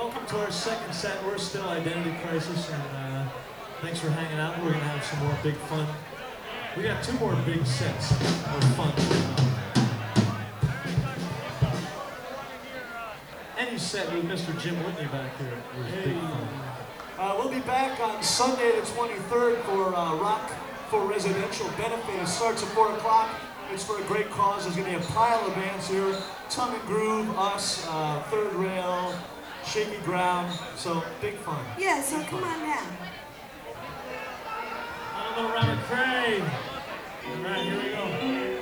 Welcome to our second set. We're still Identity Crisis, and thanks for hanging out. We're gonna have some more big fun. We got two more big sets of fun. Any set with Mr. Jim Whitney back here was big fun. We'll be back on Sunday the 23rd for Rock for Residential Benefit. It starts at 4 o'clock. It's for a great cause. There's going to be a pile of bands here. Tongue and Groove, us, Third Rail, Shaky Ground. So, big fun. Yeah, so come on now. I'm a little Robert Cray. All right, here we go.